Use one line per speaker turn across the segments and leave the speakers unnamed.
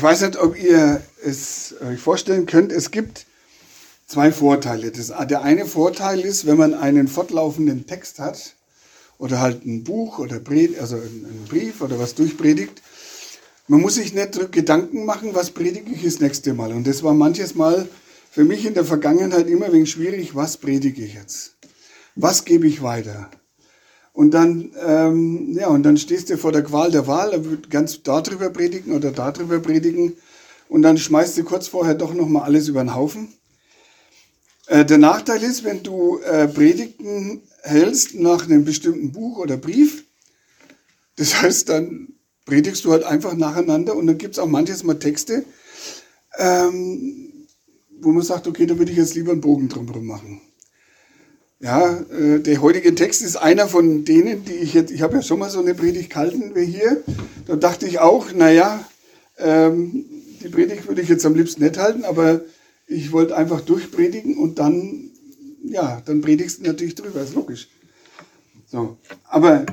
weiß nicht, ob ihr es euch vorstellen könnt. Es gibt zwei Vorteile. Der eine Vorteil ist, wenn man einen fortlaufenden Text hat oder halt ein Buch oder also einen Brief oder was durchpredigt, man muss sich nicht Gedanken machen, was predige ich das nächste Mal. Und das war manches Mal für mich in der Vergangenheit immer ein wenig schwierig, was predige ich jetzt? Was gebe ich weiter? Und dann, und dann stehst du vor der Qual der Wahl, da wird ganz darüber predigen oder darüber predigen und dann schmeißt du kurz vorher doch nochmal alles über den Haufen. Der Nachteil ist, wenn du Predigten hältst nach einem bestimmten Buch oder Brief, das heißt, dann predigst du halt einfach nacheinander und dann gibt es auch manches Mal Texte, wo man sagt, okay, da würde ich jetzt lieber einen Bogen drumherum machen. Ja, der heutige Text ist einer von denen, die ich habe ja schon mal so eine Predigt gehalten wie hier. Da dachte ich auch, die Predigt würde ich jetzt am liebsten nicht halten, aber ich wollte einfach durchpredigen und dann predigst du natürlich drüber, ist logisch. So, aber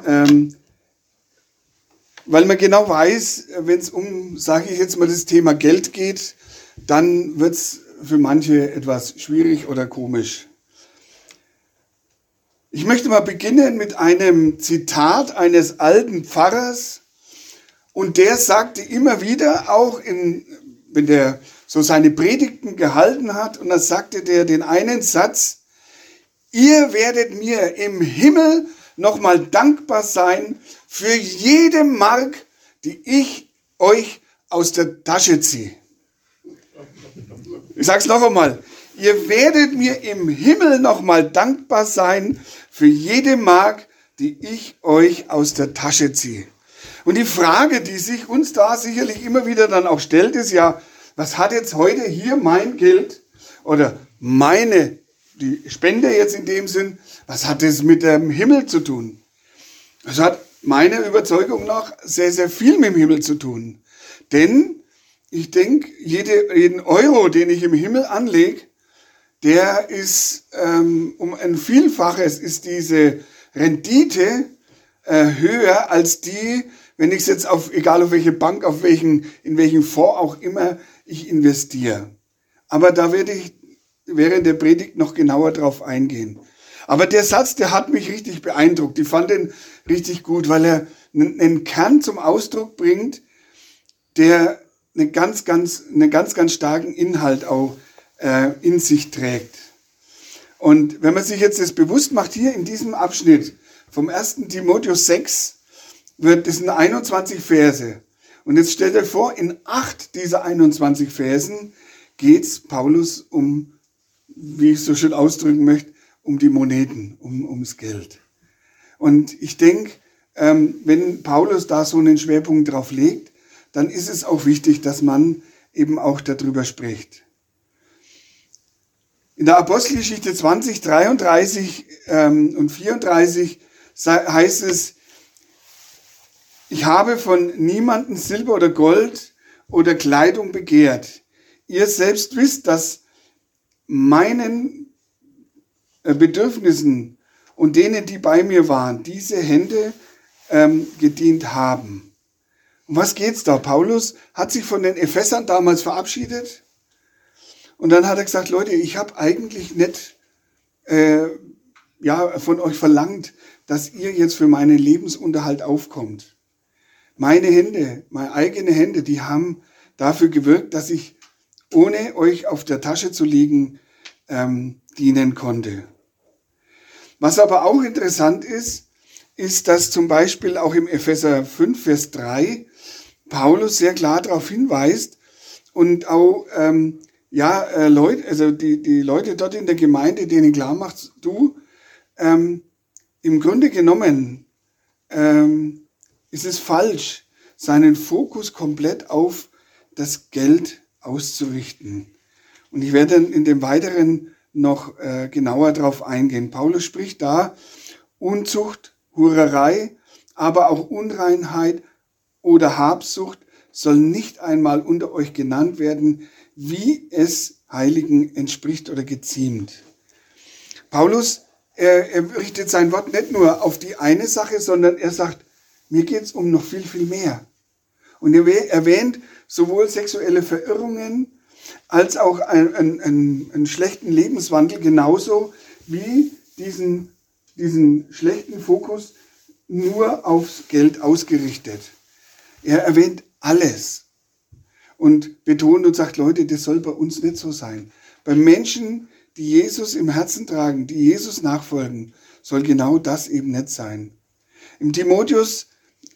weil man genau weiß, wenn es um, sage ich jetzt mal, das Thema Geld geht, dann wird es für manche etwas schwierig oder komisch. Ich möchte mal beginnen mit einem Zitat eines alten Pfarrers und der sagte immer wieder, auch wenn der so seine Predigten gehalten hat, und dann sagte der den einen Satz: Ihr werdet mir im Himmel nochmal dankbar sein für jede Mark, die ich euch aus der Tasche ziehe. Ich sage es noch einmal. Ihr werdet mir im Himmel nochmal dankbar sein für jede Mark, die ich euch aus der Tasche ziehe. Und die Frage, die sich uns da sicherlich immer wieder dann auch stellt, ist ja, was hat jetzt heute hier mein Geld oder die Spende jetzt in dem Sinn, was hat das mit dem Himmel zu tun? Das hat meiner Überzeugung nach sehr, sehr viel mit dem Himmel zu tun. Denn ich denke, jeden Euro, den ich im Himmel anlege, der ist um ein Vielfaches ist diese Rendite höher als die, wenn ich es jetzt egal auf welche Bank, in welchen Fonds auch immer ich investiere. Aber da werde ich während der Predigt noch genauer drauf eingehen. Aber der Satz, der hat mich richtig beeindruckt. Ich fand den richtig gut, weil er einen Kern zum Ausdruck bringt, der einen ganz, ganz starken Inhalt auch in sich trägt. Und wenn man sich jetzt das bewusst macht, hier in diesem Abschnitt vom 1. Timotheus 6, das sind 21 Verse. Und jetzt stellt euch vor, in 8 dieser 21 Versen geht es Paulus um, wie ich so schön ausdrücken möchte, um die Moneten, ums Geld. Und ich denke, wenn Paulus da so einen Schwerpunkt drauf legt, dann ist es auch wichtig, dass man eben auch darüber spricht. In der Apostelgeschichte 20, 33 und 34 heißt es: Ich habe von niemandem Silber oder Gold oder Kleidung begehrt. Ihr selbst wisst, dass meinen Bedürfnissen und denen, die bei mir waren, diese Hände gedient haben. Um was geht's da? Paulus hat sich von den Ephesern damals verabschiedet und dann hat er gesagt: Leute, ich habe eigentlich nicht von euch verlangt, dass ihr jetzt für meinen Lebensunterhalt aufkommt. Meine Hände, meine eigenen Hände, die haben dafür gewirkt, dass ich, ohne euch auf der Tasche zu liegen, dienen konnte. Was aber auch interessant ist, dass zum Beispiel auch im Epheser 5, Vers 3 Paulus sehr klar darauf hinweist und auch die Leute dort in der Gemeinde, denen klar macht, im Grunde genommen ist es falsch, seinen Fokus komplett auf das Geld auszurichten. Und ich werde dann in dem Weiteren noch genauer darauf eingehen. Paulus spricht da Unzucht, Hurerei, aber auch Unreinheit oder Habsucht soll nicht einmal unter euch genannt werden, wie es Heiligen entspricht oder geziemt. Paulus, er richtet sein Wort nicht nur auf die eine Sache, sondern er sagt, mir geht's um noch viel, viel mehr. Und er erwähnt sowohl sexuelle Verirrungen als auch einen schlechten Lebenswandel, genauso wie diesen schlechten Fokus nur aufs Geld ausgerichtet. Er erwähnt alles und betont und sagt, Leute, das soll bei uns nicht so sein. Bei Menschen, die Jesus im Herzen tragen, die Jesus nachfolgen, soll genau das eben nicht sein. Im 1. Timotheus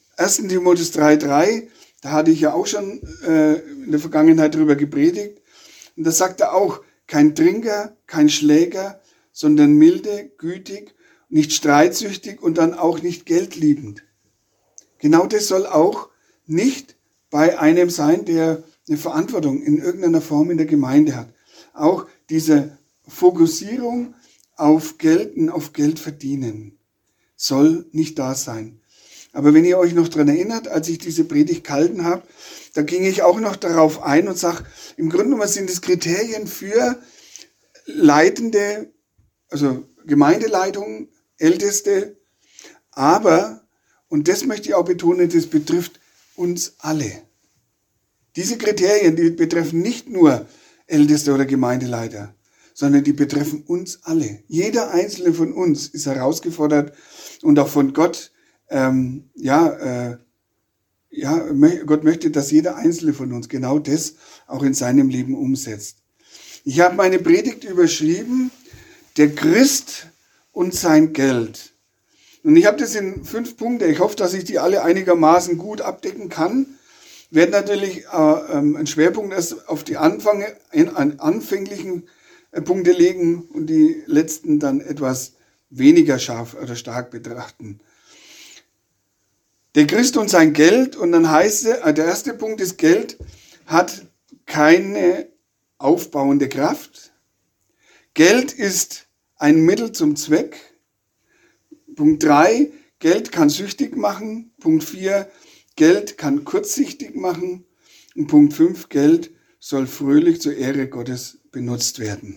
3,3, da hatte ich ja auch schon in der Vergangenheit darüber gepredigt, und da sagt er auch, kein Trinker, kein Schläger, sondern milde, gütig, nicht streitsüchtig und dann auch nicht geldliebend. Genau das soll auch nicht bei einem sein, der eine Verantwortung in irgendeiner Form in der Gemeinde hat. Auch diese Fokussierung auf Geld und auf Geld verdienen soll nicht da sein. Aber wenn ihr euch noch daran erinnert, als ich diese Predigt gehalten habe, da ging ich auch noch darauf ein und sage, im Grunde genommen sind es Kriterien für Leitende, also Gemeindeleitung, Älteste, aber, und das möchte ich auch betonen, das betrifft uns alle. Diese Kriterien, die betreffen nicht nur Älteste oder Gemeindeleiter, sondern die betreffen uns alle. Jeder einzelne von uns ist herausgefordert und auch von Gott, Gott möchte, dass jeder einzelne von uns genau das auch in seinem Leben umsetzt. Ich habe meine Predigt überschrieben, der Christ und sein Geld. Und ich habe das in 5 Punkte. Ich hoffe, dass ich die alle einigermaßen gut abdecken kann. Ich werde natürlich einen Schwerpunkt erst auf die anfänglichen Punkte legen und die letzten dann etwas weniger scharf oder stark betrachten. Der Christ und sein Geld, und dann heißt es, der erste Punkt ist, Geld hat keine aufbauende Kraft. Geld ist ein Mittel zum Zweck. Punkt 3, Geld kann süchtig machen. Punkt 4, Geld kann kurzsichtig machen. Und Punkt 5, Geld soll fröhlich zur Ehre Gottes benutzt werden.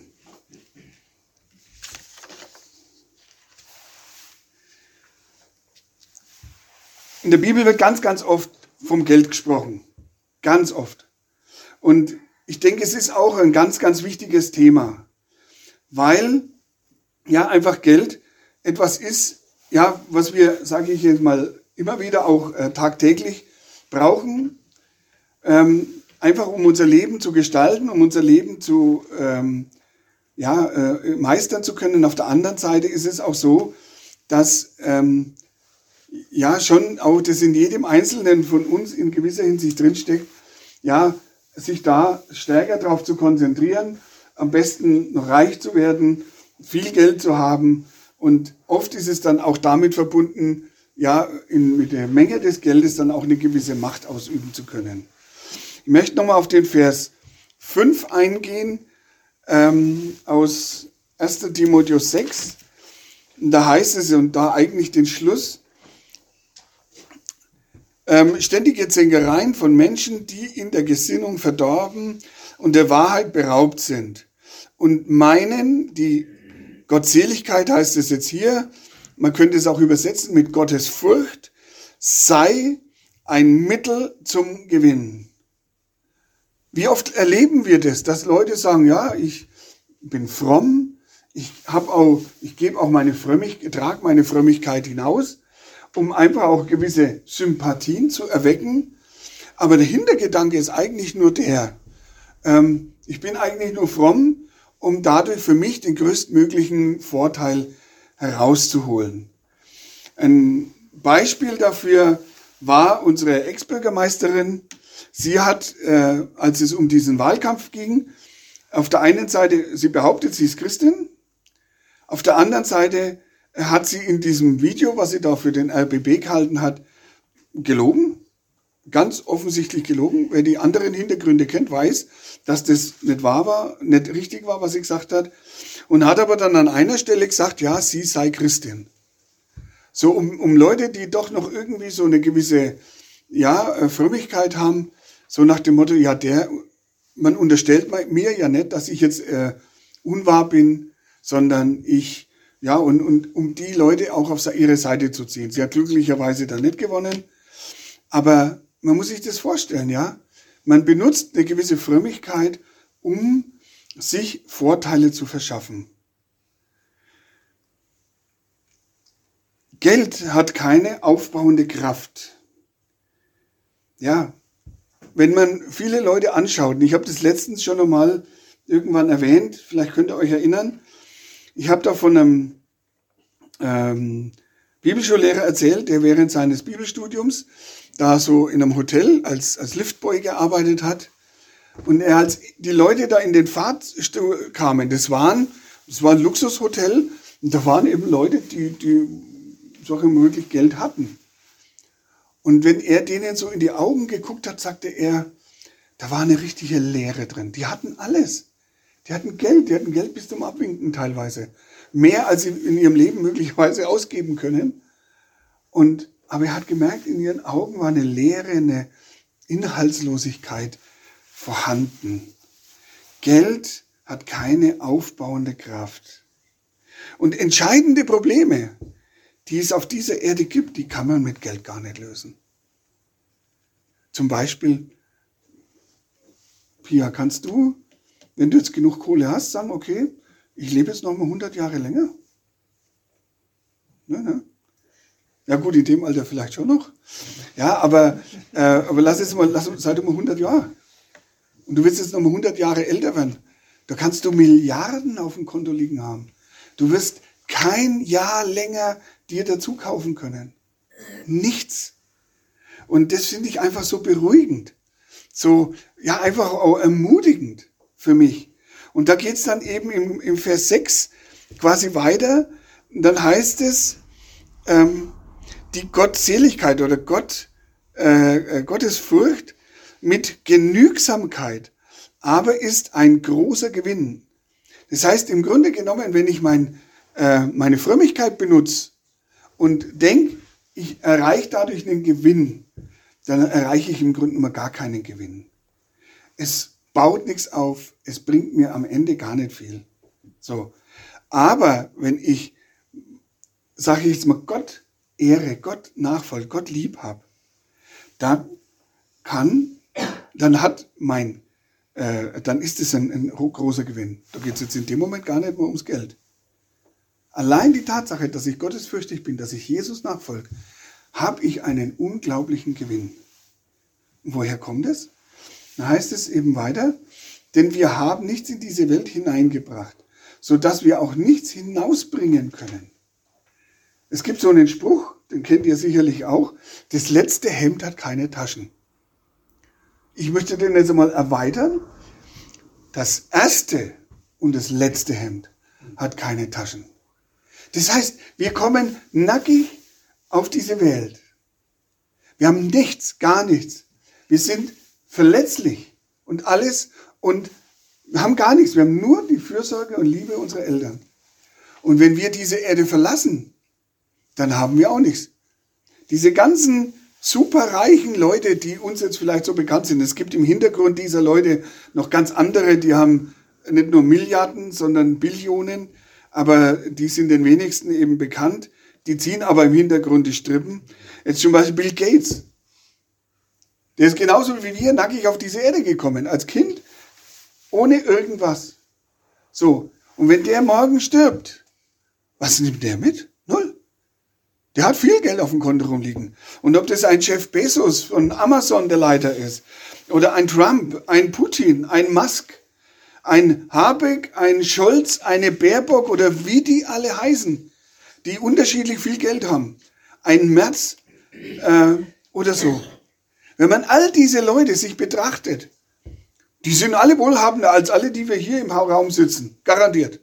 In der Bibel wird ganz, ganz oft vom Geld gesprochen. Ganz oft. Und ich denke, es ist auch ein ganz, ganz wichtiges Thema. Weil ja einfach Geld etwas ist, ja, was wir, sage ich jetzt mal, immer wieder auch tagtäglich brauchen. Einfach um unser Leben zu gestalten, um unser Leben zu meistern zu können. Auf der anderen Seite ist es auch so, dass schon auch das in jedem Einzelnen von uns in gewisser Hinsicht drinsteckt, ja, sich da stärker darauf zu konzentrieren, am besten noch reich zu werden, viel Geld zu haben. Und oft ist es dann auch damit verbunden, ja, mit der Menge des Geldes dann auch eine gewisse Macht ausüben zu können. Ich möchte nochmal auf den Vers 5 eingehen, aus 1. Timotheus 6. Und da heißt es, und da eigentlich den Schluss, ständige Zänkereien von Menschen, die in der Gesinnung verdorben und der Wahrheit beraubt sind und meinen, die Gottseligkeit heißt es jetzt hier, man könnte es auch übersetzen mit Gottes Furcht, sei ein Mittel zum Gewinn. Wie oft erleben wir das, dass Leute sagen, ja, ich bin fromm, ich gebe auch trage meine Frömmigkeit hinaus, um einfach auch gewisse Sympathien zu erwecken. Aber der Hintergedanke ist eigentlich nur der, ich bin eigentlich nur fromm, um dadurch für mich den größtmöglichen Vorteil herauszuholen. Ein Beispiel dafür war unsere Ex-Bürgermeisterin. Sie hat, als es um diesen Wahlkampf ging, auf der einen Seite, sie behauptet, sie ist Christin, auf der anderen Seite hat sie in diesem Video, was sie da für den RBB gehalten hat, gelogen. Ganz offensichtlich gelogen. Wer die anderen Hintergründe kennt, weiß, dass das nicht wahr war, nicht richtig war, was sie gesagt hat. Und hat aber dann an einer Stelle gesagt, ja, sie sei Christin. So, um Leute, die doch noch irgendwie so eine gewisse, Frömmigkeit haben, so nach dem Motto, man unterstellt mir ja nicht, dass ich jetzt unwahr bin, sondern um die Leute auch auf ihre Seite zu ziehen. Sie hat glücklicherweise da nicht gewonnen, aber man muss sich das vorstellen, ja. Man benutzt eine gewisse Frömmigkeit, um sich Vorteile zu verschaffen. Geld hat keine aufbauende Kraft. Ja, wenn man viele Leute anschaut, und ich habe das letztens schon einmal irgendwann erwähnt, vielleicht könnt ihr euch erinnern, ich habe da von einem Bibelschullehrer erzählt, der während seines Bibelstudiums da so in einem Hotel als Liftboy gearbeitet hat. Und als die Leute da in den Fahrstuhl kamen, das war ein Luxushotel, und da waren eben Leute, die wirklich Geld hatten. Und wenn er denen so in die Augen geguckt hat, sagte er, da war eine richtige Leere drin. Die hatten alles. Die hatten Geld bis zum Abwinken teilweise. Mehr, als sie in ihrem Leben möglicherweise ausgeben können. Aber er hat gemerkt, in ihren Augen war eine Leere, eine Inhaltslosigkeit vorhanden. Geld hat keine aufbauende Kraft. Und entscheidende Probleme, die es auf dieser Erde gibt, die kann man mit Geld gar nicht lösen. Zum Beispiel, Pia, kannst du, wenn du jetzt genug Kohle hast, sagen, okay, ich lebe jetzt noch mal 100 Jahre länger? Ne? Ja gut, in dem Alter vielleicht schon noch. Ja, aber sei du mal 100 Jahre. Und du willst jetzt noch mal 100 Jahre älter werden. Da kannst du Milliarden auf dem Konto liegen haben. Du wirst kein Jahr länger dir dazu kaufen können. Nichts. Und das finde ich einfach so beruhigend. So, ja, einfach auch ermutigend für mich. Und da geht es dann eben im Vers 6 quasi weiter. Und dann heißt es, die Gottseligkeit oder Gottesfurcht mit Genügsamkeit, aber ist ein großer Gewinn. Das heißt, im Grunde genommen, wenn ich meine Frömmigkeit benutze und denke, ich erreiche dadurch einen Gewinn, dann erreiche ich im Grunde immer gar keinen Gewinn. Es baut nichts auf, es bringt mir am Ende gar nicht viel. So. Aber wenn ich, sage ich jetzt mal, Gott ehre, Gott nachfolge, Gott lieb habe, dann ist es ein großer Gewinn. Da geht es jetzt in dem Moment gar nicht mehr ums Geld. Allein die Tatsache, dass ich gottesfürchtig bin, dass ich Jesus nachfolge, habe ich einen unglaublichen Gewinn. Und woher kommt es? Da heißt es eben weiter, denn wir haben nichts in diese Welt hineingebracht, sodass wir auch nichts hinausbringen können. Es gibt so einen Spruch, den kennt ihr sicherlich auch, das letzte Hemd hat keine Taschen. Ich möchte den jetzt einmal erweitern. Das erste und das letzte Hemd hat keine Taschen. Das heißt, wir kommen nackig auf diese Welt. Wir haben nichts, gar nichts. Wir sind verletzlich und alles und wir haben gar nichts. Wir haben nur die Fürsorge und Liebe unserer Eltern. Und wenn wir diese Erde verlassen, dann haben wir auch nichts. Diese ganzen superreichen Leute, die uns jetzt vielleicht so bekannt sind, es gibt im Hintergrund dieser Leute noch ganz andere, die haben nicht nur Milliarden, sondern Billionen, aber die sind den wenigsten eben bekannt. Die ziehen aber im Hintergrund die Strippen. Jetzt zum Beispiel Bill Gates. Der ist genauso wie wir nackig auf diese Erde gekommen, als Kind, ohne irgendwas. So, und wenn der morgen stirbt, was nimmt der mit? Null. Der hat viel Geld auf dem Konto rumliegen. Und ob das ein Jeff Bezos von Amazon der Leiter ist, oder ein Trump, ein Putin, ein Musk, ein Habeck, ein Scholz, eine Baerbock oder wie die alle heißen, die unterschiedlich viel Geld haben, ein Merz oder so. Wenn man all diese Leute sich betrachtet, die sind alle wohlhabender als alle, die wir hier im Raum sitzen. Garantiert.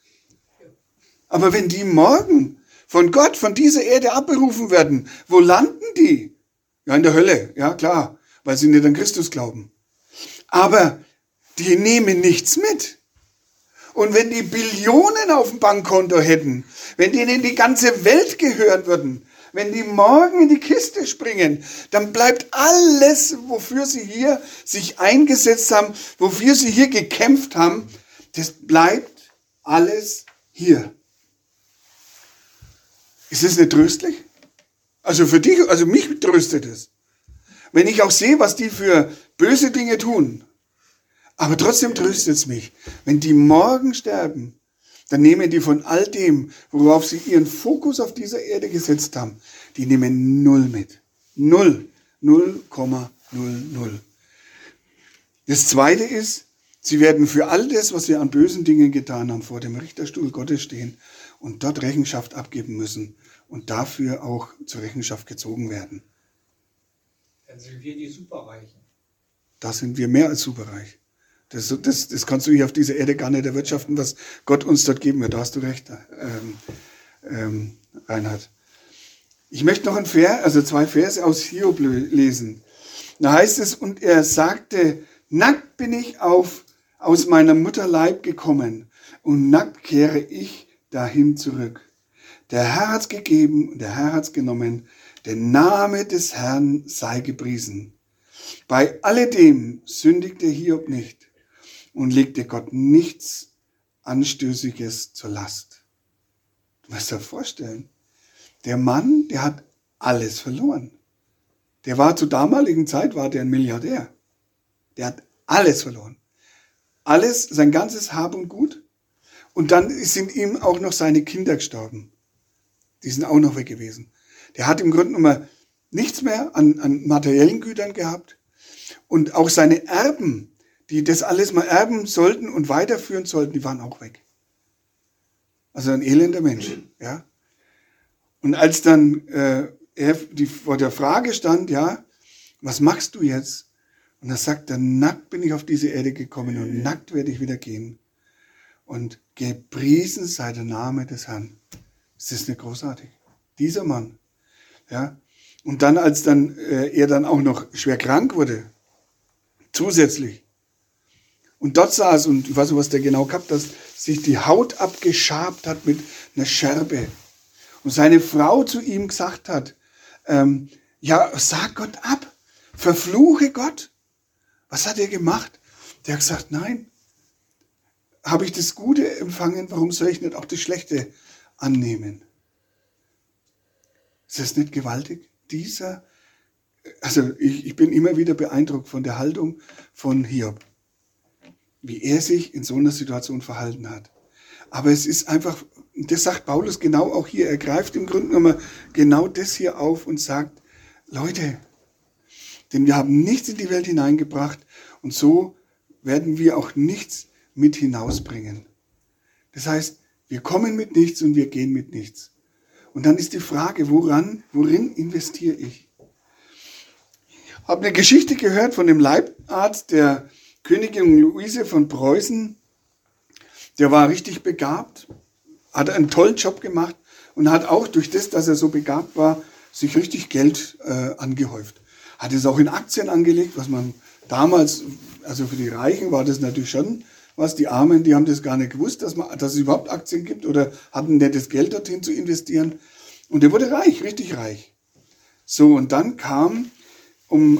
Aber wenn die morgen von Gott, von dieser Erde abberufen werden, wo landen die? Ja, in der Hölle, ja klar, weil sie nicht an Christus glauben. Aber die nehmen nichts mit. Und wenn die Billionen auf dem Bankkonto hätten, wenn denen die ganze Welt gehören würden, wenn die morgen in die Kiste springen, dann bleibt alles, wofür sie hier sich eingesetzt haben, wofür sie hier gekämpft haben, das bleibt alles hier. Ist es nicht tröstlich? Also für dich, also mich tröstet es. Wenn ich auch sehe, was die für böse Dinge tun. Aber trotzdem tröstet es mich, wenn die morgen sterben, dann nehmen die von all dem, worauf sie ihren Fokus auf dieser Erde gesetzt haben, die nehmen null mit. Null. 0,00. Das Zweite ist, sie werden für all das, was wir an bösen Dingen getan haben, vor dem Richterstuhl Gottes stehen und dort Rechenschaft abgeben müssen und dafür auch zur Rechenschaft gezogen werden.
Dann sind wir die Superreichen.
Da sind wir mehr als superreich. Das kannst du hier auf dieser Erde gar nicht erwirtschaften, was Gott uns dort geben wird. Da hast du recht, Reinhard. Ich möchte noch zwei Verse aus Hiob lesen. Da heißt es, und er sagte, nackt bin ich aus meiner Mutter Leib gekommen und nackt kehre ich dahin zurück. Der Herr hat's gegeben und der Herr hat's genommen. Der Name des Herrn sei gepriesen. Bei alledem sündigte Hiob nicht und legte Gott nichts Anstößiges zur Last. Du musst dir vorstellen, der Mann, der hat alles verloren. Der war zur damaligen Zeit, war der ein Milliardär. Der hat alles verloren. Alles, sein ganzes Hab und Gut. Und dann sind ihm auch noch seine Kinder gestorben. Die sind auch noch weg gewesen. Der hat im Grunde genommen nichts mehr an materiellen Gütern gehabt. Und auch seine Erben, die das alles mal erben sollten und weiterführen sollten, die waren auch weg. Also ein elender Mensch. Ja. Und als dann er vor der Frage stand, ja, was machst du jetzt? Und er sagte, nackt bin ich auf diese Erde gekommen und nackt werde ich wieder gehen. Und gepriesen sei der Name des Herrn. Das ist nicht großartig. Dieser Mann. Ja. Und dann, als er dann auch noch schwer krank wurde, zusätzlich, und dort saß, und ich weiß nicht, was der genau gehabt hat, dass sich die Haut abgeschabt hat mit einer Scherbe. Und seine Frau zu ihm gesagt hat, ja, sag Gott ab, verfluche Gott. Was hat er gemacht? Der hat gesagt, nein, habe ich das Gute empfangen, warum soll ich nicht auch das Schlechte annehmen? Ist das nicht gewaltig? Ich bin immer wieder beeindruckt von der Haltung von Hiob, wie er sich in so einer Situation verhalten hat. Aber es ist einfach, das sagt Paulus genau auch hier, er greift im Grunde genommen genau das hier auf und sagt, Leute, denn wir haben nichts in die Welt hineingebracht und so werden wir auch nichts mit hinausbringen. Das heißt, wir kommen mit nichts und wir gehen mit nichts. Und dann ist die Frage, worin investiere ich? Ich habe eine Geschichte gehört von dem Leibarzt der Königin Luise von Preußen. Der war richtig begabt, hat einen tollen Job gemacht und hat auch durch das, dass er so begabt war, sich richtig Geld angehäuft. Hat es auch in Aktien angelegt, was man damals, also für die Reichen war das natürlich schon was. Die Armen, die haben das gar nicht gewusst, dass es überhaupt Aktien gibt oder hatten nicht das Geld dorthin zu investieren. Und er wurde reich, richtig reich. So, und dann kam um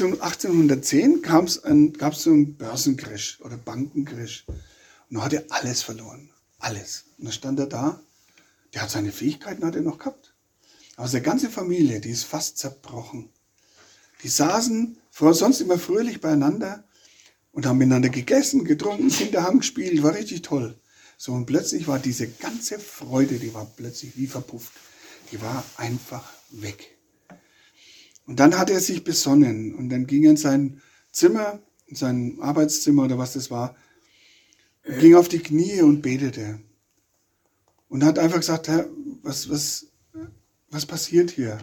1810 gab es so einen Börsencrash oder Bankencrash. Und er hatte alles verloren. Alles. Und dann stand er da, der hat seine Fähigkeiten hat er noch gehabt. Aber seine ganze Familie, die ist fast zerbrochen. Die saßen sonst immer fröhlich beieinander und haben miteinander gegessen, getrunken, Kinder haben gespielt, war richtig toll. So, und plötzlich war diese ganze Freude, die war plötzlich wie verpufft. Die war einfach weg. Und dann hat er sich besonnen und dann ging er in sein Zimmer, in sein Arbeitszimmer oder was das war, ging auf die Knie und betete. Und hat einfach gesagt, Herr, was passiert hier?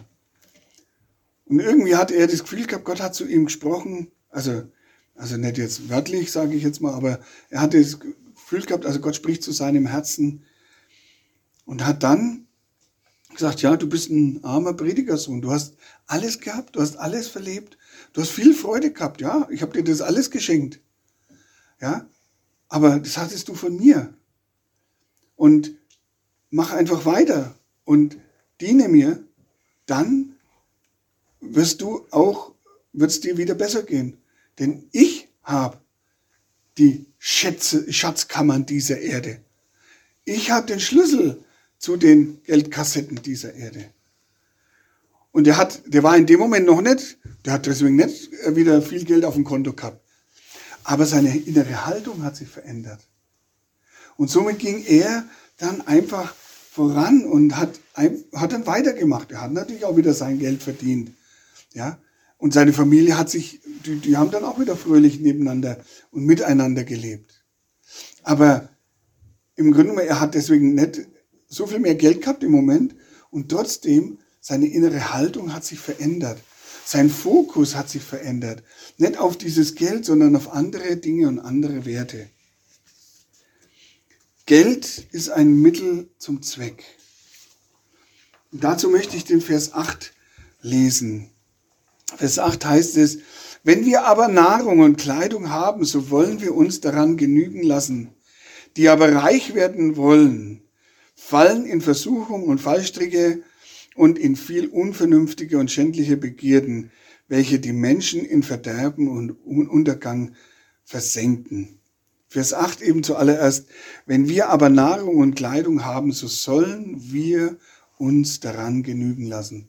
Und irgendwie hatte er das Gefühl gehabt, Gott hat zu ihm gesprochen, also nicht jetzt wörtlich, sage ich jetzt mal, aber er hatte das Gefühl gehabt, also Gott spricht zu seinem Herzen und hat dann gesagt, ja, du bist ein armer Predigersohn, du hast alles gehabt, du hast alles verlebt, du hast viel Freude gehabt, ja, ich habe dir das alles geschenkt, ja, aber das hattest du von mir und mach einfach weiter und diene mir, dann wird's dir wieder besser gehen, denn ich habe die Schatzkammern dieser Erde, ich habe den Schlüssel zu den Geldkassetten dieser Erde. Und der war in dem Moment noch nicht, der hat deswegen nicht wieder viel Geld auf dem Konto gehabt. Aber seine innere Haltung hat sich verändert. Und somit ging er dann einfach voran und hat dann weitergemacht. Er hat natürlich auch wieder sein Geld verdient. Ja? Und seine Familie die haben dann auch wieder fröhlich nebeneinander und miteinander gelebt. Aber im Grunde genommen, er hat deswegen nicht so viel mehr Geld gehabt im Moment und trotzdem seine innere Haltung hat sich verändert. Sein Fokus hat sich verändert. Nicht auf dieses Geld, sondern auf andere Dinge und andere Werte. Geld ist ein Mittel zum Zweck. Und dazu möchte ich den Vers 8 lesen. Vers 8 heißt es, wenn wir aber Nahrung und Kleidung haben, so wollen wir uns daran genügen lassen. Die aber reich werden wollen, fallen in Versuchung und Fallstricke und in viel unvernünftige und schändliche Begierden, welche die Menschen in Verderben und Untergang versenken. Vers 8 eben zuallererst, wenn wir aber Nahrung und Kleidung haben, so sollen wir uns daran genügen lassen.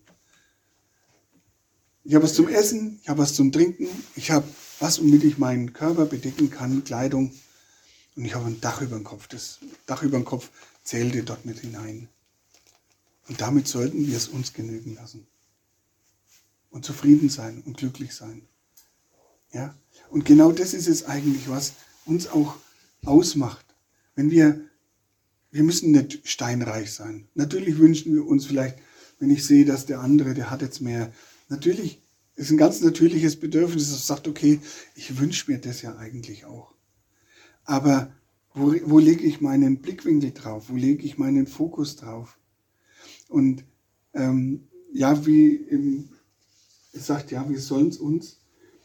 Ich habe was zum Essen, ich habe was zum Trinken, ich habe was, womit ich meinen Körper bedecken kann, Kleidung. Und ich habe ein Dach über dem Kopf. Das Dach über dem Kopf zählte dort mit hinein. Und damit sollten wir es uns genügen lassen. Und zufrieden sein und glücklich sein. Ja? Und genau das ist es eigentlich, was uns auch ausmacht. Wir müssen nicht steinreich sein. Natürlich wünschen wir uns vielleicht, wenn ich sehe, dass der andere, der hat jetzt mehr. Natürlich ist ein ganz natürliches Bedürfnis, das sagt, okay, ich wünsche mir das ja eigentlich auch. Aber wo lege ich meinen Blickwinkel drauf? Wo lege ich meinen Fokus drauf? Und es sagt, ja, wir sollen es uns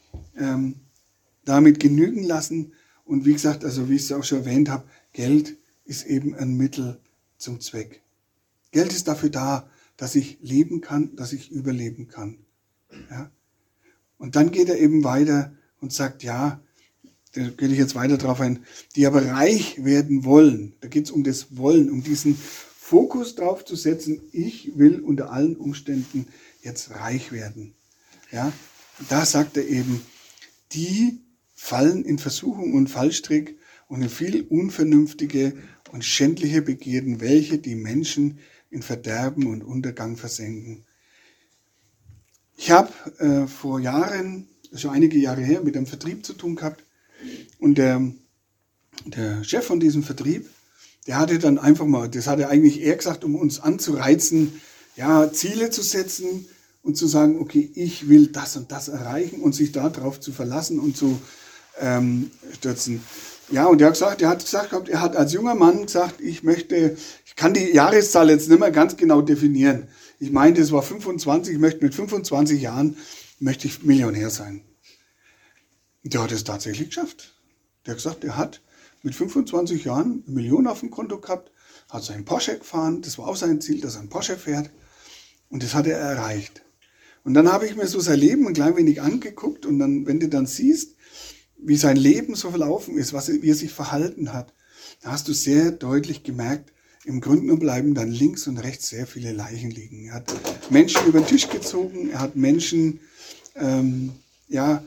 damit genügen lassen. Und wie gesagt, also wie ich es auch schon erwähnt habe, Geld ist eben ein Mittel zum Zweck. Geld ist dafür da, dass ich leben kann, dass ich überleben kann. Ja? Und dann geht er eben weiter und sagt, ja, da gehe ich jetzt weiter drauf ein, die aber reich werden wollen. Da geht es um das Wollen, um diesen Fokus drauf zu setzen, ich will unter allen Umständen jetzt reich werden. Ja? Da sagt er eben, die fallen in Versuchung und Fallstrick und in viel unvernünftige und schändliche Begierden, welche die Menschen in Verderben und Untergang versenken. Ich habe vor Jahren, schon einige Jahre her, mit einem Vertrieb zu tun gehabt und der Chef von diesem Vertrieb, der hatte dann einfach mal, das hat er eigentlich eher gesagt, um uns anzureizen, ja, Ziele zu setzen und zu sagen, okay, ich will das und das erreichen und sich darauf zu verlassen und zu stürzen. Ja, und er hat als junger Mann gesagt, ich kann die Jahreszahl jetzt nicht mehr ganz genau definieren. Ich meinte, es war 25, ich möchte mit 25 Jahren, möchte ich Millionär sein. Und der hat es tatsächlich geschafft. Der hat gesagt, er hat mit 25 Jahren 1 Million auf dem Konto gehabt, hat seinen Porsche gefahren, das war auch sein Ziel, dass er einen Porsche fährt. Und das hat er erreicht. Und dann habe ich mir so sein Leben ein klein wenig angeguckt und dann, wenn du dann siehst, wie sein Leben so verlaufen ist, wie er sich verhalten hat, da hast du sehr deutlich gemerkt, im Grunde genommen bleiben dann links und rechts sehr viele Leichen liegen. Er hat Menschen über den Tisch gezogen, er hat Menschen, er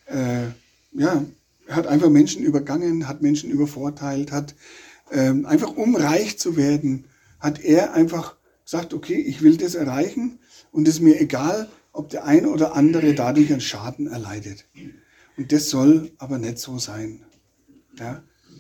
hat einfach Menschen übergangen, hat Menschen übervorteilt, hat einfach um reich zu werden, hat er einfach gesagt, okay, ich will das erreichen und es ist mir egal, ob der ein oder andere dadurch einen Schaden erleidet. Und das soll aber nicht so sein. Ja?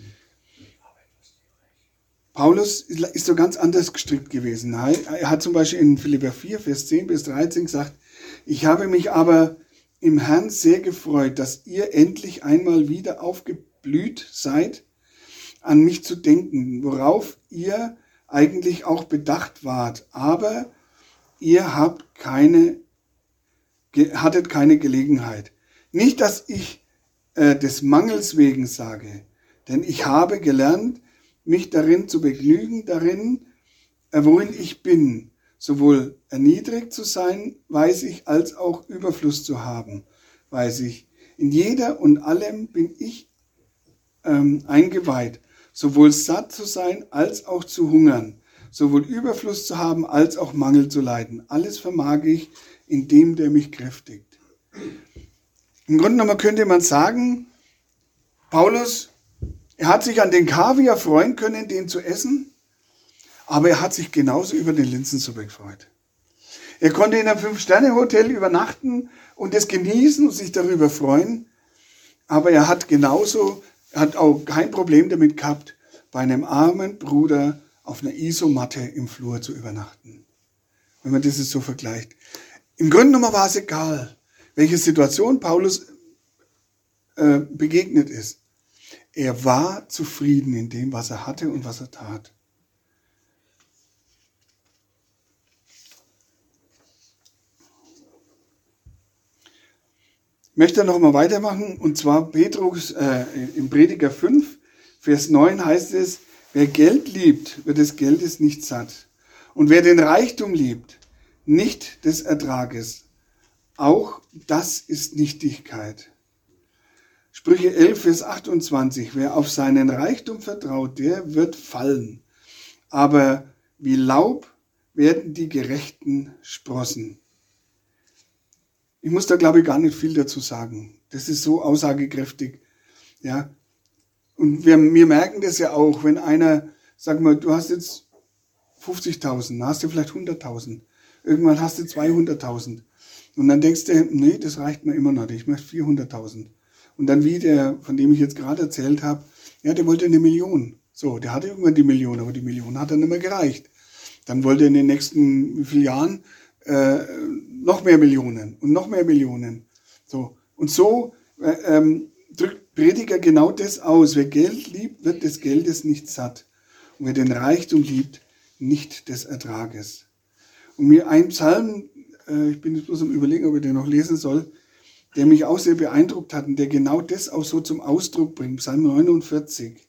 Paulus ist so ganz anders gestrickt gewesen. Er hat zum Beispiel in Philipper 4, Vers 10 bis 13 gesagt, ich habe mich aber im Herrn sehr gefreut, dass ihr endlich einmal wieder aufgeblüht seid, an mich zu denken, worauf ihr eigentlich auch bedacht wart. Aber ihr hattet keine Gelegenheit. Nicht, dass ich des Mangels wegen sage, denn ich habe gelernt, mich darin zu begnügen, worin ich bin, sowohl erniedrigt zu sein, weiß ich, als auch Überfluss zu haben, weiß ich. In jeder und allem bin ich eingeweiht, sowohl satt zu sein, als auch zu hungern, sowohl Überfluss zu haben, als auch Mangel zu leiden. Alles vermag ich in dem, der mich kräftigt. Im Grunde genommen könnte man sagen, Paulus, er hat sich an den Kaviar freuen können, den zu essen, aber er hat sich genauso über den Linsensuppe gefreut. Er konnte in einem 5-Sterne-Hotel übernachten und es genießen und sich darüber freuen, aber er hat auch kein Problem damit gehabt, bei einem armen Bruder auf einer Isomatte im Flur zu übernachten. Wenn man das so vergleicht. Im Grunde genommen war es egal, welche Situation Paulus begegnet ist. Er war zufrieden in dem, was er hatte und was er tat. Ich möchte noch mal weitermachen, und zwar Petrus im Prediger 5, Vers 9 heißt es, wer Geld liebt, wird des Geldes nicht satt. Und wer den Reichtum liebt, nicht des Ertrages. Auch das ist Nichtigkeit. Sprüche 11, Vers 28. Wer auf seinen Reichtum vertraut, der wird fallen. Aber wie Laub werden die Gerechten sprossen. Ich muss da, glaube ich, gar nicht viel dazu sagen. Das ist so aussagekräftig. Ja. Und wir merken das ja auch, wenn einer, sag mal, du hast jetzt 50.000, dann hast du vielleicht 100.000. Irgendwann hast du 200.000. Und dann denkst du, nee, das reicht mir immer noch, ich möchte 400.000. Und dann wie der, von dem ich jetzt gerade erzählt habe, ja, der wollte 1 Million. So, der hatte irgendwann die Million, aber die Million hat dann nicht mehr gereicht. Dann wollte er in den nächsten, wie vielen Jahren, noch mehr Millionen und noch mehr Millionen. So. Und so drückt Prediger genau das aus. Wer Geld liebt, wird des Geldes nicht satt. Und wer den Reichtum liebt, nicht des Ertrages. Und mir ein Psalm, ich bin jetzt bloß am Überlegen, ob ich den noch lesen soll, der mich auch sehr beeindruckt hat und der genau das auch so zum Ausdruck bringt. Psalm 49.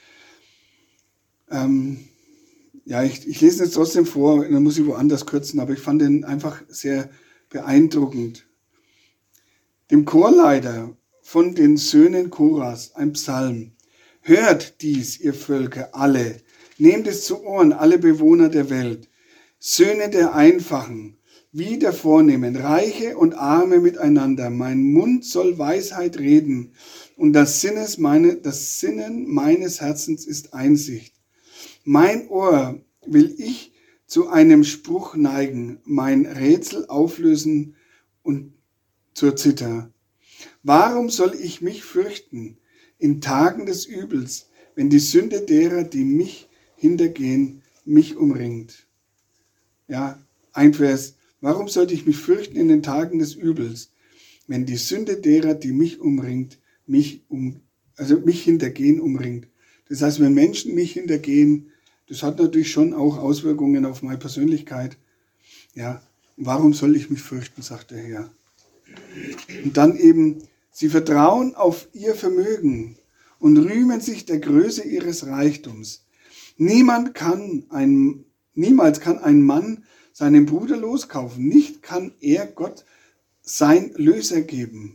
Ja, ich lese jetzt trotzdem vor, dann muss ich woanders kürzen, aber ich fand den einfach sehr beeindruckend. Dem Chorleiter von den Söhnen Koras, ein Psalm. Hört dies, ihr Völker, alle. Nehmt es zu Ohren, alle Bewohner der Welt. Söhne der Einfachen, wie der Vornehmen, Reiche und Arme miteinander. Mein Mund soll Weisheit reden und das Sinnen meines Herzens ist Einsicht. Mein Ohr will ich zu einem Spruch neigen, mein Rätsel auflösen und zur Zither. Warum soll ich mich fürchten in Tagen des Übels, wenn die Sünde derer, die mich hintergehen, mich umringt? Ja, ein Vers. Warum sollte ich mich fürchten in den Tagen des Übels, wenn die Sünde derer, die mich umringt, mich hintergehen, umringt? Das heißt, wenn Menschen mich hintergehen, das hat natürlich schon auch Auswirkungen auf meine Persönlichkeit. Ja, warum soll ich mich fürchten, sagt der Herr. Und dann eben, sie vertrauen auf ihr Vermögen und rühmen sich der Größe ihres Reichtums. Niemals kann ein Mann seinen Bruder loskaufen. Nicht kann er Gott sein Lösegeld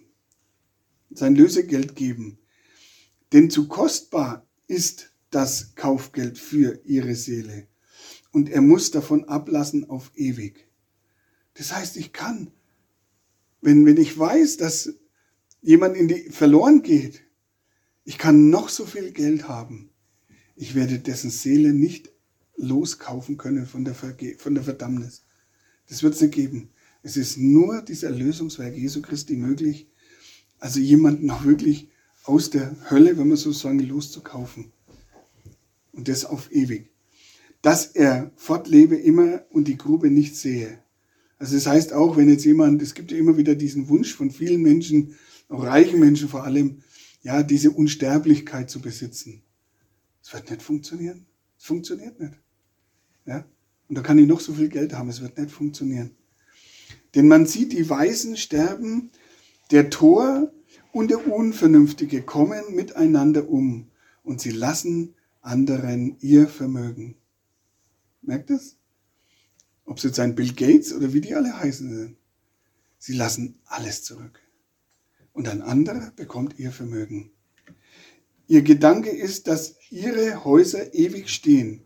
geben. Denn zu kostbar ist das Kaufgeld für ihre Seele. Und er muss davon ablassen auf ewig. Das heißt, ich kann, wenn ich weiß, dass jemand verloren geht, ich kann noch so viel Geld haben. Ich werde dessen Seele nicht loskaufen können von der Verdammnis. Das wird es nicht geben. Es ist nur dieses Erlösungswerk Jesu Christi möglich, also jemanden noch wirklich aus der Hölle, wenn man so sagen, loszukaufen. Und das auf ewig. Dass er fortlebe immer und die Grube nicht sehe. Also das heißt auch, wenn jetzt es gibt ja immer wieder diesen Wunsch von vielen Menschen, auch reichen Menschen vor allem, ja, diese Unsterblichkeit zu besitzen. Es wird nicht funktionieren. Es funktioniert nicht. Ja? Und da kann ich noch so viel Geld haben, es wird nicht funktionieren. Denn man sieht die Weisen sterben, der Tor und der Unvernünftige kommen miteinander um und sie lassen anderen ihr Vermögen. Merkt das? Ob es jetzt ein Bill Gates oder wie die alle heißen. Sie lassen alles zurück. Und ein anderer bekommt ihr Vermögen. Ihr Gedanke ist, dass ihre Häuser ewig stehen.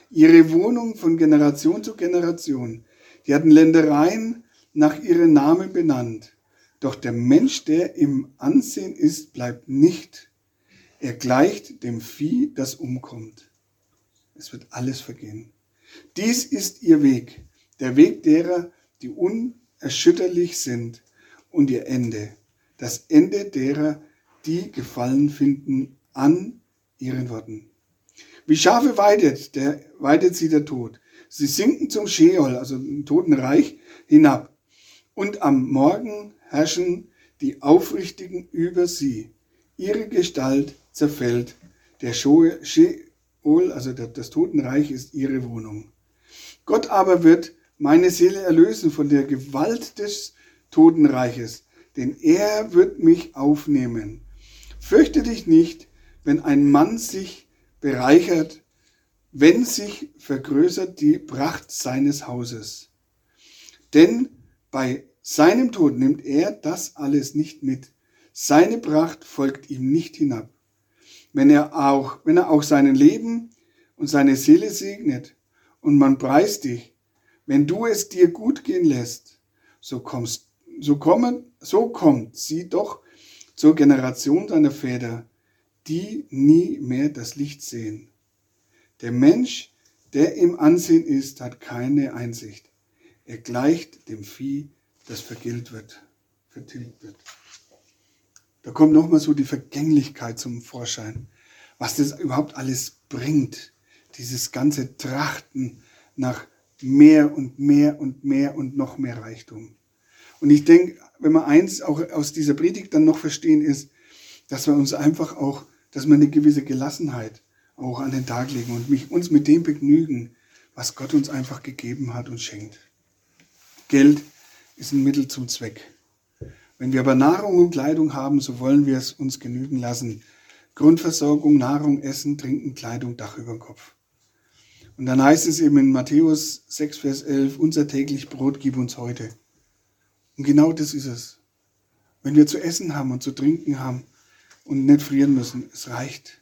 ihre Wohnung von Generation zu Generation. Die hatten Ländereien nach ihren Namen benannt. Doch der Mensch, der im Ansehen ist, bleibt nicht. Er gleicht dem Vieh, das umkommt. Es wird alles vergehen. Dies ist ihr Weg, der Weg derer, die unerschütterlich sind, und ihr Ende, das Ende derer, die Gefallen finden an ihren Worten. Wie Schafe weidet sie der Tod. Sie sinken zum Scheol, also im Totenreich, hinab. Und am Morgen herrschen die Aufrichtigen über sie. Ihre Gestalt zerfällt. Der Scheol, also das Totenreich, ist ihre Wohnung. Gott aber wird meine Seele erlösen von der Gewalt des Totenreiches, denn er wird mich aufnehmen. Fürchte dich nicht, wenn ein Mann sich bereichert, wenn sich vergrößert die Pracht seines Hauses. Denn bei seinem Tod nimmt er das alles nicht mit. Seine Pracht folgt ihm nicht hinab. Wenn er auch sein Leben und seine Seele segnet und man preist dich, wenn du es dir gut gehen lässt, so kommt sie doch zur Generation seiner Väter, die nie mehr das Licht sehen. Der Mensch, der im Ansehen ist, hat keine Einsicht. Er gleicht dem Vieh, das vertilgt wird. Da kommt nochmal so die Vergänglichkeit zum Vorschein. Was das überhaupt alles bringt. Dieses ganze Trachten nach mehr und mehr und mehr und noch mehr Reichtum. Und ich denke, wenn wir eins auch aus dieser Predigt dann noch verstehen, ist, dass wir uns einfach auch, dass wir eine gewisse Gelassenheit auch an den Tag legen und uns mit dem begnügen, was Gott uns einfach gegeben hat und schenkt. Geld ist ein Mittel zum Zweck. Wenn wir aber Nahrung und Kleidung haben, so wollen wir es uns genügen lassen. Grundversorgung, Nahrung, Essen, Trinken, Kleidung, Dach über dem Kopf. Und dann heißt es eben in Matthäus 6, Vers 11, unser täglich Brot gib uns heute. Und genau das ist es. Wenn wir zu essen haben und zu trinken haben und nicht frieren müssen, es reicht.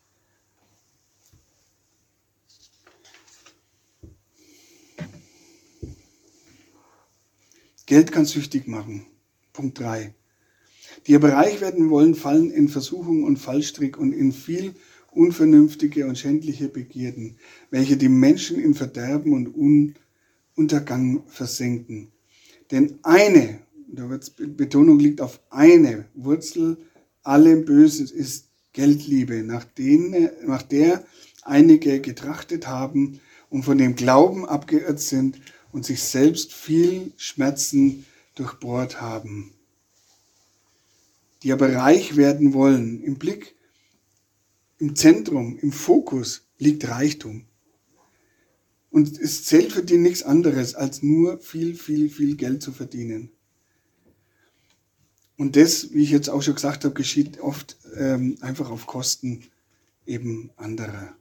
Geld kann süchtig machen. Punkt 3. Die aber reich werden wollen, fallen in Versuchung und Fallstrick und in viel unvernünftige und schändliche Begierden, welche die Menschen in Verderben und Untergang versenken. Denn eine, Betonung liegt auf eine Wurzel allem Bösen, ist Geldliebe, nach der einige getrachtet haben und von dem Glauben abgeirrt sind und sich selbst viel Schmerzen durchbohrt haben. Die aber reich werden wollen, im Zentrum, im Fokus liegt Reichtum. Und es zählt für die nichts anderes, als nur viel, viel, viel Geld zu verdienen. Und das, wie ich jetzt auch schon gesagt habe, geschieht oft einfach auf Kosten eben anderer.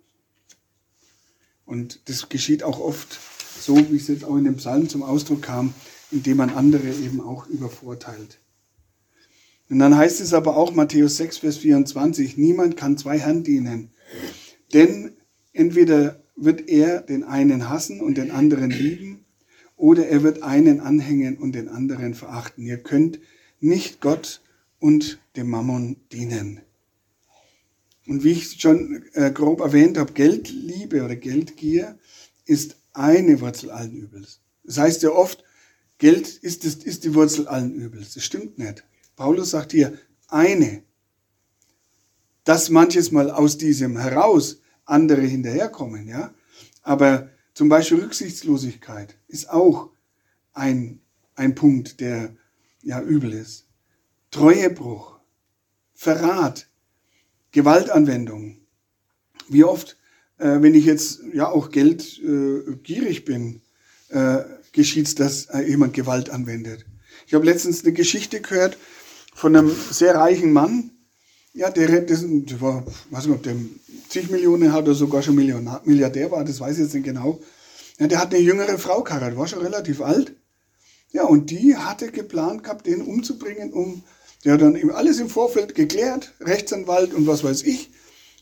Und das geschieht auch oft so, wie es jetzt auch in dem Psalm zum Ausdruck kam, indem man andere eben auch übervorteilt. Und dann heißt es aber auch, Matthäus 6, Vers 24, niemand kann zwei Herren dienen, denn entweder wird er den einen hassen und den anderen lieben, oder er wird einen anhängen und den anderen verachten. Ihr könnt nicht Gott und dem Mammon dienen. Und wie ich schon grob erwähnt habe, Geldliebe oder Geldgier ist eine Wurzel allen Übels. Das heißt ja oft, Geld ist die Wurzel allen Übels. Das stimmt nicht. Paulus sagt hier, eine. Dass manches Mal aus diesem heraus andere hinterherkommen, ja. Aber zum Beispiel Rücksichtslosigkeit ist auch ein Punkt, der ja übel ist. Treuebruch, Verrat, Gewaltanwendung. Wie oft, wenn ich jetzt ja auch geldgierig bin, geschieht es, dass jemand Gewalt anwendet. Ich habe letztens eine Geschichte gehört von einem sehr reichen Mann, ja, der war, weiß nicht, ob der zig Millionen hat oder sogar schon Milliardär war, das weiß ich jetzt nicht genau. Ja, der hat eine jüngere Frau geheiratet, war schon relativ alt. Ja, und die hatte geplant gehabt, den umzubringen, der hat dann alles im Vorfeld geklärt, Rechtsanwalt und was weiß ich,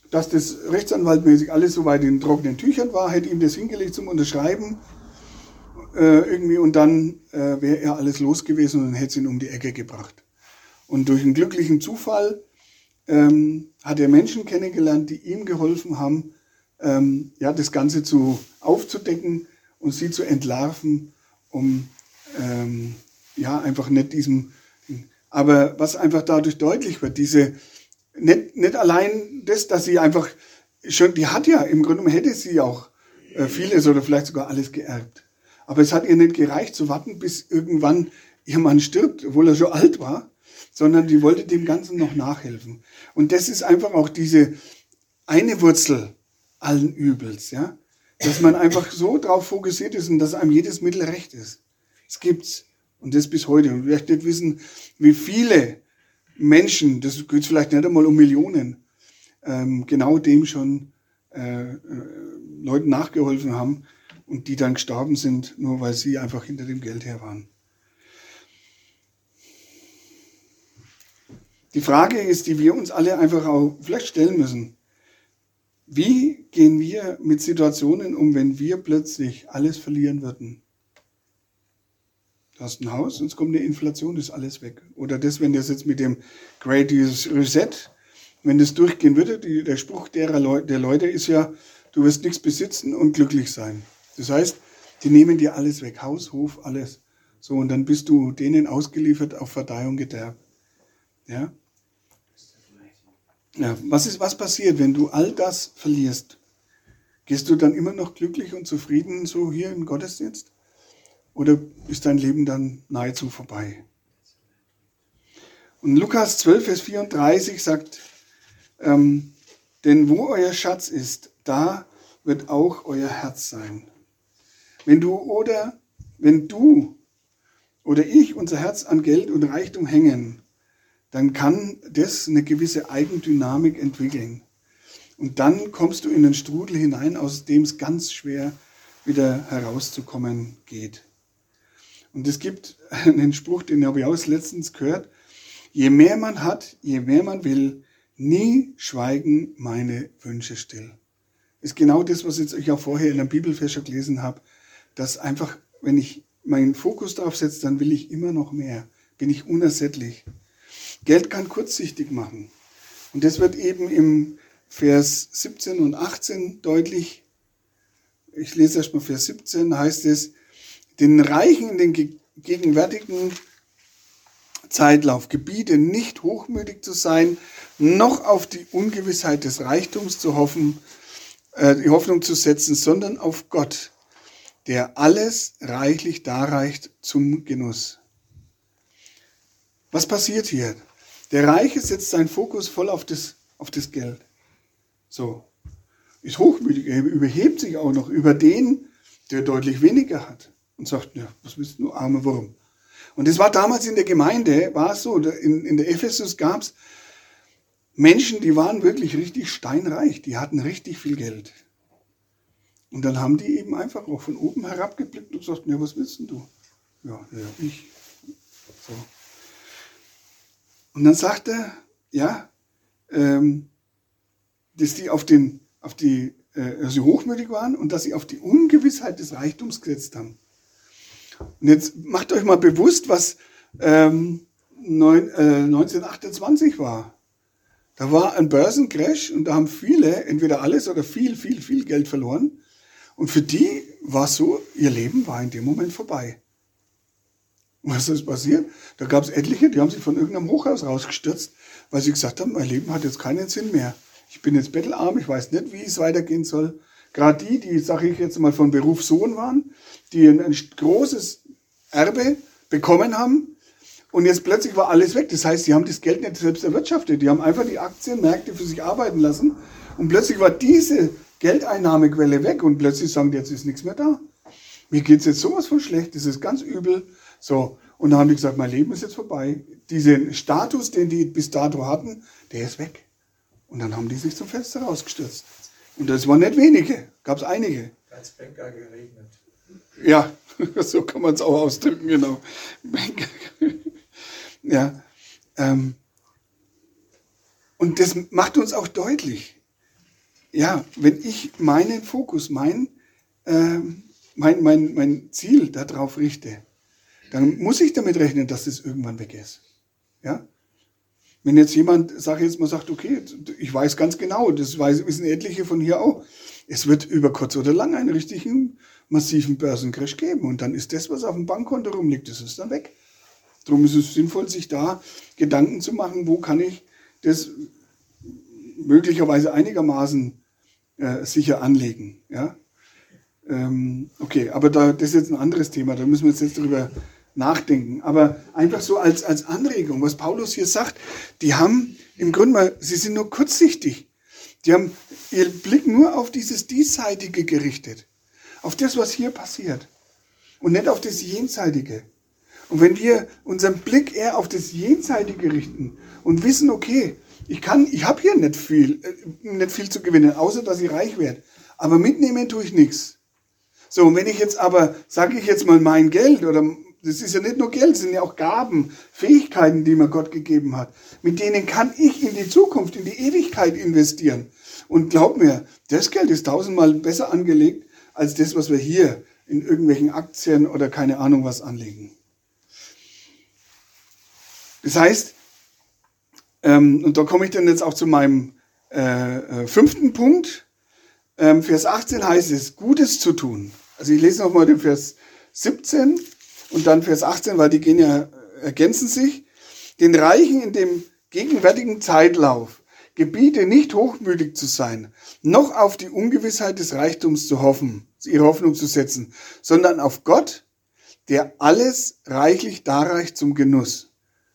dass das rechtsanwaltmäßig alles soweit in trockenen Tüchern war, hätte ihm das hingelegt zum Unterschreiben irgendwie und dann wäre er alles los gewesen und dann hätte es ihn um die Ecke gebracht. Und durch einen glücklichen Zufall hat er Menschen kennengelernt, die ihm geholfen haben, ja, das Ganze aufzudecken und sie zu entlarven, um ja, einfach nicht diesem... Aber was einfach dadurch deutlich wird, nicht allein das, dass sie einfach schon, die hat ja, im Grunde hätte sie auch vieles oder vielleicht sogar alles geerbt. Aber es hat ihr nicht gereicht zu warten, bis irgendwann ihr Mann stirbt, obwohl er schon alt war, sondern die wollte dem Ganzen noch nachhelfen. Und das ist einfach auch diese eine Wurzel allen Übels, ja, dass man einfach so drauf fokussiert ist und dass einem jedes Mittel recht ist. Es gibt's. Und das bis heute. Und wir möchten nicht wissen, wie viele Menschen, das geht vielleicht nicht einmal um Millionen, genau dem schon Leuten nachgeholfen haben und die dann gestorben sind, nur weil sie einfach hinter dem Geld her waren. Die Frage ist, die wir uns alle einfach auch vielleicht stellen müssen. Wie gehen wir mit Situationen um, wenn wir plötzlich alles verlieren würden? Du hast ein Haus und es kommt eine Inflation, ist alles weg. Oder das, wenn das jetzt mit dem Great Reset, wenn das durchgehen würde, der Spruch der Leute ist ja, du wirst nichts besitzen und glücklich sein. Das heißt, die nehmen dir alles weg, Haus, Hof, alles. So, und dann bist du denen ausgeliefert auf Verdeih und Verderb. Ja? Ja, was passiert, wenn du all das verlierst? Gehst du dann immer noch glücklich und zufrieden so hier im Gottesdienst? Oder ist dein Leben dann nahezu vorbei? Und Lukas 12, Vers 34 sagt, denn wo euer Schatz ist, da wird auch euer Herz sein. Wenn du oder ich unser Herz an Geld und Reichtum hängen, dann kann das eine gewisse Eigendynamik entwickeln. Und dann kommst du in einen Strudel hinein, aus dem es ganz schwer wieder herauszukommen geht. Und es gibt einen Spruch, den habe ich auch letztens gehört. Je mehr man hat, je mehr man will, nie schweigen meine Wünsche still. Ist genau das, was ich euch auch vorher in der Bibelvers schon gelesen habe, dass einfach, wenn ich meinen Fokus darauf setze, dann will ich immer noch mehr. Bin ich unersättlich. Geld kann kurzsichtig machen. Und das wird eben im Vers 17 und 18 deutlich. Ich lese erst mal Vers 17, heißt es, den Reichen in den gegenwärtigen Zeitlauf gebiete, nicht hochmütig zu sein, noch auf die Ungewissheit des Reichtums zu hoffen, die Hoffnung zu setzen, sondern auf Gott, der alles reichlich darreicht zum Genuss. Was passiert hier? Der Reiche setzt seinen Fokus voll auf das Geld. So. Ist hochmütig, er überhebt sich auch noch über den, der deutlich weniger hat. Und sagt, ja, was bist du, armer Wurm. Und das war damals in der Gemeinde, war es so, in der Ephesus gab es Menschen, die waren wirklich richtig steinreich, die hatten richtig viel Geld. Und dann haben die eben einfach auch von oben herabgeblickt und gesagt, ja, was willst denn du? Ja, ich. So. Und dann sagt er, ja, dass die dass sie hochmütig waren und dass sie auf die Ungewissheit des Reichtums gesetzt haben. Und jetzt macht euch mal bewusst, was 1928 war. Da war ein Börsencrash und da haben viele, entweder alles oder viel Geld verloren. Und für die war es so, ihr Leben war in dem Moment vorbei. Und was ist passiert? Da gab es etliche, die haben sich von irgendeinem Hochhaus rausgestürzt, weil sie gesagt haben, mein Leben hat jetzt keinen Sinn mehr. Ich bin jetzt bettelarm, ich weiß nicht, wie es weitergehen soll. Gerade die, sage ich jetzt mal, von Beruf Sohn waren, die ein großes Erbe bekommen haben und jetzt plötzlich war alles weg. Das heißt, sie haben das Geld nicht selbst erwirtschaftet. Die haben einfach die Aktienmärkte für sich arbeiten lassen und plötzlich war diese Geldeinnahmequelle weg und plötzlich sagen die, jetzt ist nichts mehr da. Mir geht es jetzt sowas von schlecht, das ist ganz übel. So, und dann haben die gesagt, mein Leben ist jetzt vorbei. Diesen Status, den die bis dato hatten, der ist weg. Und dann haben die sich zum Fenster rausgestürzt. Und das waren nicht wenige, gab es einige.
Als Banker geregnet.
Ja, so kann man es auch ausdrücken, genau. Ja, und das macht uns auch deutlich, wenn ich meinen Fokus, mein Ziel darauf richte, dann muss ich damit rechnen, dass das irgendwann weg ist. Ja? Wenn jetzt jemand, sagt, okay, ich weiß ganz genau, das wissen etliche von hier auch, es wird über kurz oder lang einen richtigen, massiven Börsencrash geben. Und dann ist das, was auf dem Bankkonto rumliegt, das ist dann weg. Darum ist es sinnvoll, sich da Gedanken zu machen, wo kann ich das möglicherweise einigermaßen sicher anlegen. Ja? Okay, aber das ist jetzt ein anderes Thema, da müssen wir jetzt drüber nachdenken. Aber einfach so als Anregung, was Paulus hier sagt, die haben im Grunde mal, sie sind nur kurzsichtig. Die haben ihren Blick nur auf dieses Diesseitige gerichtet. Auf das, was hier passiert. Und nicht auf das Jenseitige. Und wenn wir unseren Blick eher auf das Jenseitige richten und wissen, okay, ich habe hier nicht viel zu gewinnen, außer dass ich reich werde. Aber mitnehmen tue ich nichts. So, und wenn ich jetzt aber, sage ich jetzt mal mein Geld, oder das ist ja nicht nur Geld, es sind ja auch Gaben, Fähigkeiten, die mir Gott gegeben hat. Mit denen kann ich in die Zukunft, in die Ewigkeit investieren. Und glaub mir, das Geld ist 1000-mal besser angelegt, als das, was wir hier in irgendwelchen Aktien oder keine Ahnung was anlegen. Das heißt, und da komme ich dann jetzt auch zu meinem 5. Punkt. Vers 18 heißt es, Gutes zu tun. Also ich lese nochmal den Vers 17 und dann Vers 18, weil die ergänzen sich. Den Reichen in dem gegenwärtigen Zeitlauf gebiete nicht hochmütig zu sein, noch auf die Ungewissheit des Reichtums zu hoffen, ihre Hoffnung zu setzen, sondern auf Gott, der alles reichlich darreicht zum Genuss.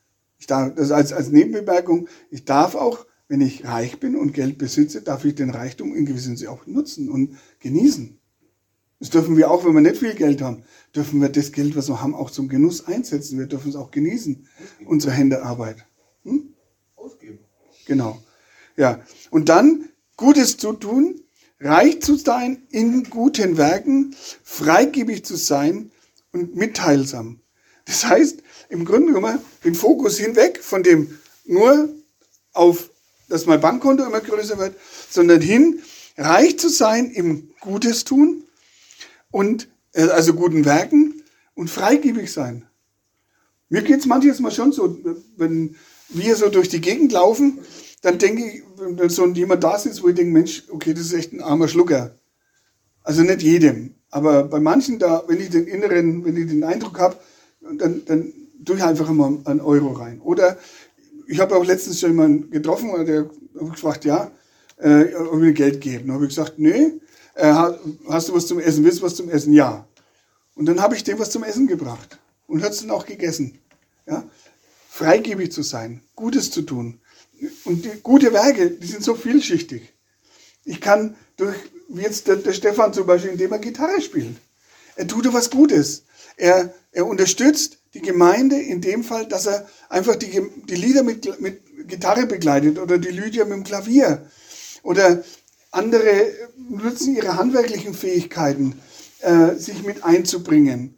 Das als Nebenbemerkung, ich darf auch, wenn ich reich bin und Geld besitze, darf ich den Reichtum in gewissem Sinne auch nutzen und genießen. Das dürfen wir auch, wenn wir nicht viel Geld haben, dürfen wir das Geld, was wir haben, auch zum Genuss einsetzen. Wir dürfen es auch genießen, unsere Händearbeit.
Ausgeben.
Genau. Ja. Und dann Gutes zu tun, reich zu sein in guten Werken, freigebig zu sein und mitteilsam. Das heißt, im Grunde genommen den Fokus hinweg von dem nur auf, dass mein Bankkonto immer größer wird, sondern hin, reich zu sein im Gutes tun und also guten Werken und freigebig sein. Mir geht es manches Mal schon so, wenn wir so durch die Gegend laufen, dann denke ich, wenn so jemand da sitzt, wo ich denke, Mensch, okay, das ist echt ein armer Schlucker. Also nicht jedem, aber bei manchen da, wenn ich den Eindruck habe, dann tue ich einfach immer einen Euro rein. Oder ich habe auch letztens schon jemanden getroffen, der hat gefragt, ob ich mir Geld geben. Dann habe ich gesagt, nee, hast du was zum Essen? Willst du was zum Essen? Ja. Und dann habe ich dem was zum Essen gebracht und hat es dann auch gegessen. Ja? Freigebig zu sein, Gutes zu tun. Und die gute Werke, die sind so vielschichtig. Ich kann wie jetzt der Stefan zum Beispiel, indem er Gitarre spielt. Er tut was Gutes. Er unterstützt die Gemeinde in dem Fall, dass er einfach die Lieder mit Gitarre begleitet oder die Lydia mit dem Klavier. Oder andere nutzen ihre handwerklichen Fähigkeiten, sich mit einzubringen.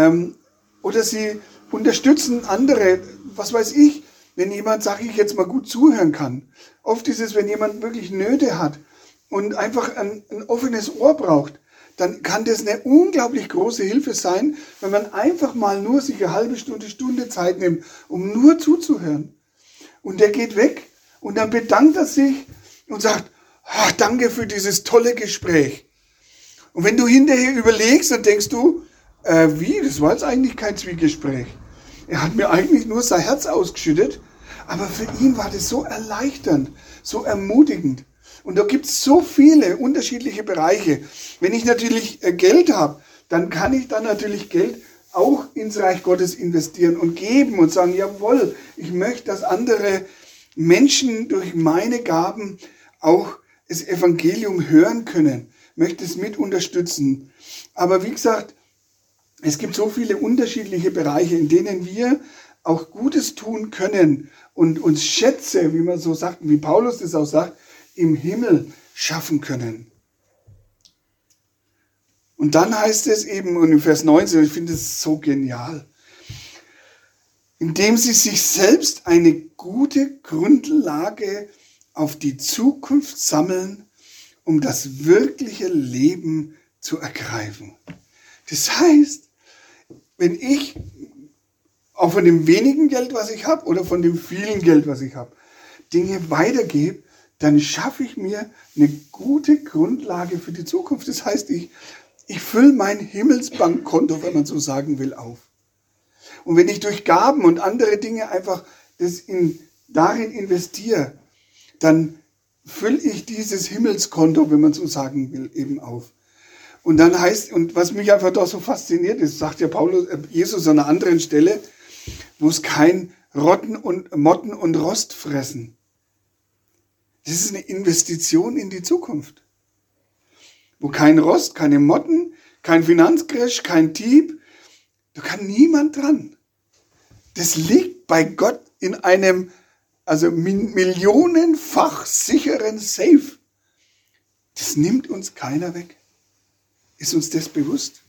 Oder sie unterstützen andere, was weiß ich, wenn jemand, sage ich jetzt mal, gut zuhören kann. Oft ist es, wenn jemand wirklich Nöte hat und einfach ein offenes Ohr braucht, dann kann das eine unglaublich große Hilfe sein, wenn man einfach mal nur sich eine halbe Stunde Zeit nimmt, um nur zuzuhören. Und der geht weg und dann bedankt er sich und sagt, danke für dieses tolle Gespräch. Und wenn du hinterher überlegst, dann denkst du, das war jetzt eigentlich kein Zwiegespräch. Er hat mir eigentlich nur sein Herz ausgeschüttet, aber für ihn war das so erleichternd, so ermutigend. Und da gibt es so viele unterschiedliche Bereiche. Wenn ich natürlich Geld habe, dann kann ich dann natürlich Geld auch ins Reich Gottes investieren und geben und sagen, jawohl, ich möchte, dass andere Menschen durch meine Gaben auch das Evangelium hören können, möchte es mit unterstützen. Aber wie gesagt, es gibt so viele unterschiedliche Bereiche, in denen wir auch Gutes tun können und uns Schätze, wie man so sagt, wie Paulus das auch sagt, im Himmel schaffen können. Und dann heißt es eben, und in Vers 19, ich finde es so genial, indem sie sich selbst eine gute Grundlage auf die Zukunft sammeln um das wirkliche Leben zu ergreifen. Das heißt, wenn ich auch von dem wenigen Geld, was ich habe, oder von dem vielen Geld, was ich habe, Dinge weitergebe, dann schaffe ich mir eine gute Grundlage für die Zukunft. Das heißt, ich fülle mein Himmelsbankkonto, wenn man so sagen will, auf. Und wenn ich durch Gaben und andere Dinge einfach darin investiere, dann fülle ich dieses Himmelskonto, wenn man so sagen will, eben auf. Und dann heißt, und was mich einfach doch so fasziniert ist, sagt ja Jesus an einer anderen Stelle, wo es kein Motten und Rost fressen. Das ist eine Investition in die Zukunft. Wo kein Rost, keine Motten, kein Finanzcrash, kein Dieb, da kann niemand dran. Das liegt bei Gott in einem millionenfach sicheren Safe. Das nimmt uns keiner weg. Ist uns das bewusst?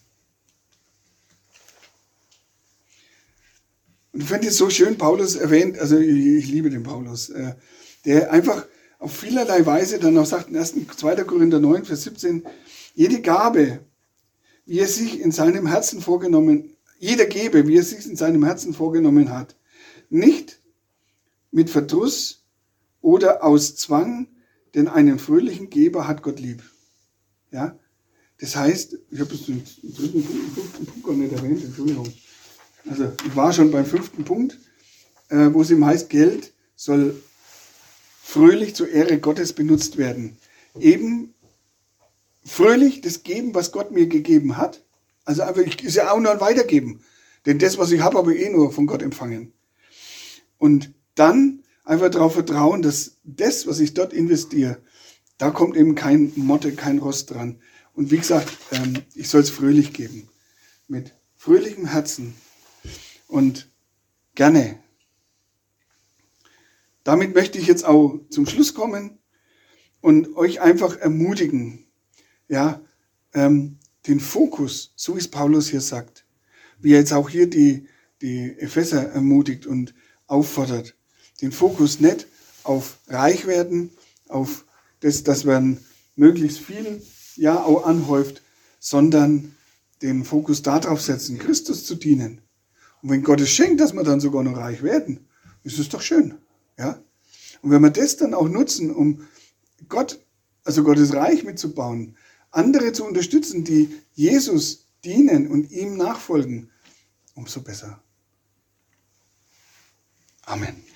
Und ich finde es so schön, Paulus erwähnt, also ich liebe den Paulus, der einfach auf vielerlei Weise dann auch sagt, in 2. Korinther 9, Vers 17, jede Gabe, wie er sich in seinem Herzen vorgenommen, jeder gebe, wie er sich in seinem Herzen vorgenommen hat, nicht mit Verdruss oder aus Zwang, denn einen fröhlichen Geber hat Gott lieb. Ja? Das heißt, ich habe den fünften Punkt gar nicht erwähnt, Entschuldigung. Also ich war schon beim 5. Punkt, wo es ihm heißt, Geld soll fröhlich zur Ehre Gottes benutzt werden. Eben fröhlich das geben, was Gott mir gegeben hat. Also einfach, ist ja auch nur ein Weitergeben. Denn das, was ich habe, habe ich eh nur von Gott empfangen. Und dann einfach darauf vertrauen, dass das, was ich dort investiere, da kommt eben kein Motte, kein Rost dran. Und wie gesagt, ich soll es fröhlich geben. Mit fröhlichem Herzen. Und gerne. Damit möchte ich jetzt auch zum Schluss kommen und euch einfach ermutigen, ja, den Fokus, so wie es Paulus hier sagt, wie er jetzt auch hier die Epheser ermutigt und auffordert, den Fokus nicht auf reich werden, auf das, dass man möglichst viel ja auch anhäuft, sondern den Fokus darauf setzen, Christus zu dienen. Und wenn Gott es schenkt, dass wir dann sogar noch reich werden, ist es doch schön. Ja? Und wenn wir das dann auch nutzen, um Gottes Reich mitzubauen, andere zu unterstützen, die Jesus dienen und ihm nachfolgen, umso besser. Amen.